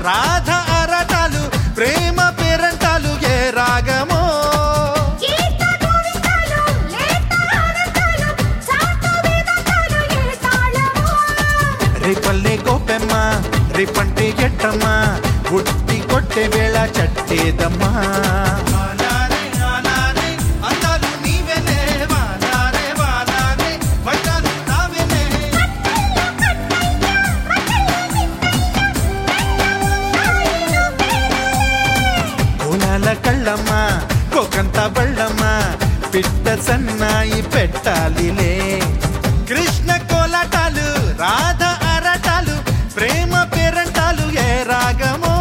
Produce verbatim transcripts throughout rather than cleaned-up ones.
రాధ అరటాలు ప్రేమ పేరంటాలు ఏ రాగమో రేపల్లే గోపెమ్మ రేపంటే ఎట్టమ్మా గుట్టి కొట్టే వేళ చట్టేదమ్మా కళ్ళమ్మ కోకంత బళ్ళమ్మ పిట్ట సన్నాయి పెట్టాలిలే కృష్ణ కోలాటాలు రాధ అరటాలు ప్రేమ పేరంటాలు ఏ రాగమో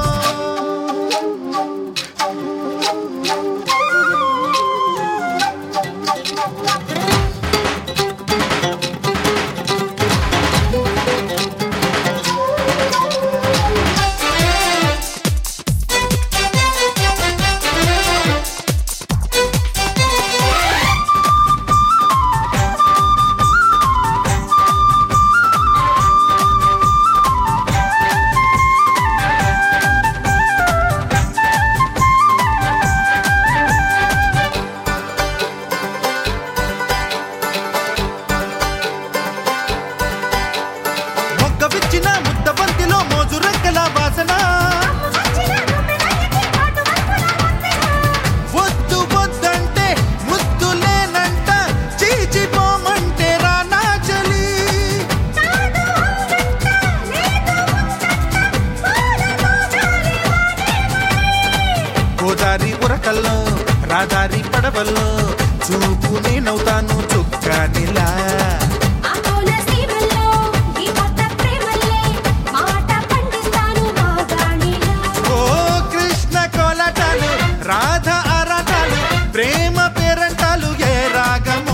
వద్దు వద్దంటే ముద్దు లేనంట చీచిపోమంటే రానా చలి గోదారి ఉరకల్లో రాదారి పడవల్లో చూపు నేనవుతాను చుక్కానిలా రాధ అరటాలు ప్రేమ పేరంటాలు ఏ రాగమో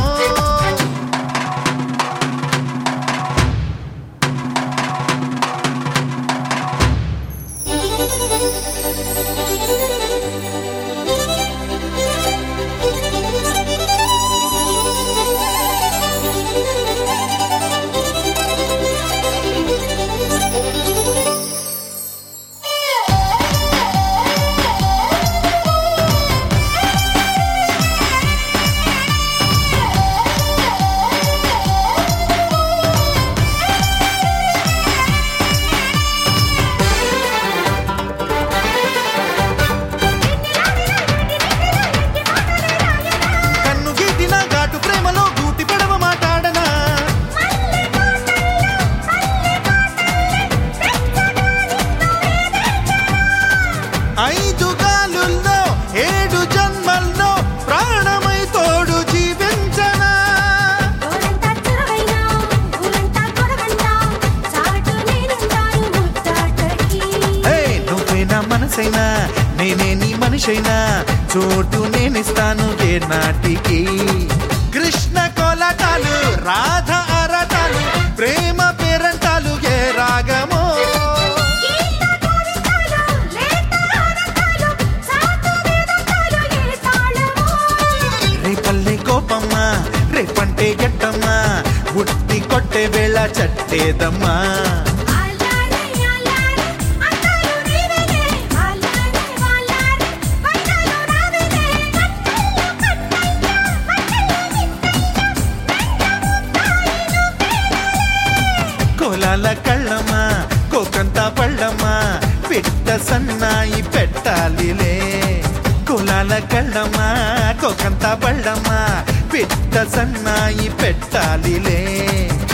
ఐదు గాలుల్లో ఏడు జన్మల్లో ప్రాణమై తోడు జీవించనా నువ్వే నా మనసైనా నేనే నీ మనిషైనా చోటు నేనిస్తాను ఏ నాటికి కృష్ణ కోలాటాలు రాధ అరటాలు ప్రేమ పేరంటాలు ఏ రాగమో కోపమ్మ రేపంటే గట్టమ్మా గుట్టి కొట్టే వేళ చట్టేదమ్మా కోలాల కళ్ళమ్మ కోకంత పళ్ళమ్మ పిట్ట సన్నాయి పెట్టాలిలే కులాల కళ్ళమ్మ కోకంత బళ్ళమ్మ పిట్ట సన్నాయి పెట్టాలిలే